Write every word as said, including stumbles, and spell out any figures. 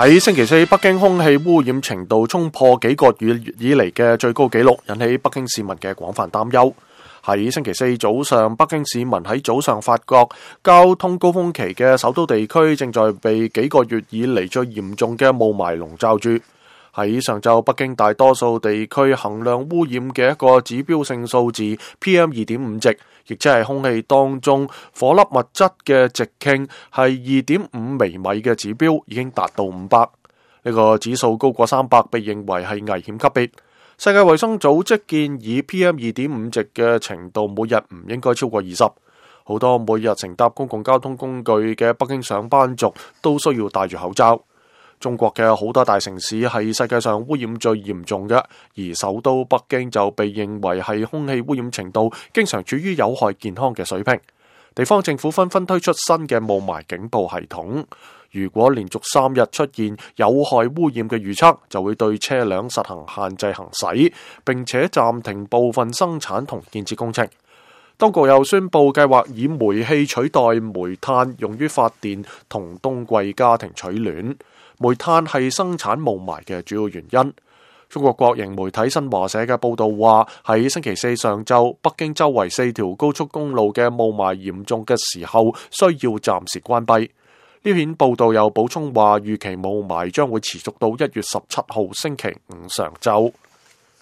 喺星期四，北京空氣污染程度衝破幾個月以嚟嘅最高紀錄，引起北京市民嘅廣泛擔憂。喺星期四早上，北京市民喺早上發覺交通高峰期嘅首都地區正在被幾個月以嚟最嚴重嘅霧霾籠罩住。喺上晝，北京大多數地區衡量污染嘅一個指標性數字 P M 二點五 值，亦即係空氣當中顆粒物質嘅直徑係二點五微米嘅指標，已經達到五百。呢個指數高過三百，被認為係危險級別。世界衛生組織建議 P M 二點五 值嘅程度每日唔應該超過二十。好多每日乘搭公共交通工具嘅北京上班族都需要戴住口罩。中國嘅好多大城市係世界上污染最嚴重嘅，而首都北京就被認為係空氣污染程度經常處於有害健康嘅水平。地方政府紛紛推出新嘅霧霾警報系統，如果連續三日出現有害污染嘅預測，就會對車輛實行限制行駛，並且暫停部分生產同建設工程。當局又宣布計劃以煤氣取代煤炭，用於發電同冬季家庭取暖。煤炭係生產霧霾嘅主要原因。中國國營媒體新華社嘅報道話，喺星期四上晝，北京周圍四條高速公路嘅霧霾嚴重嘅時候，需要暫時關閉。呢篇報道又補充話，預期霧霾將會持續到一月十七號星期五上晝。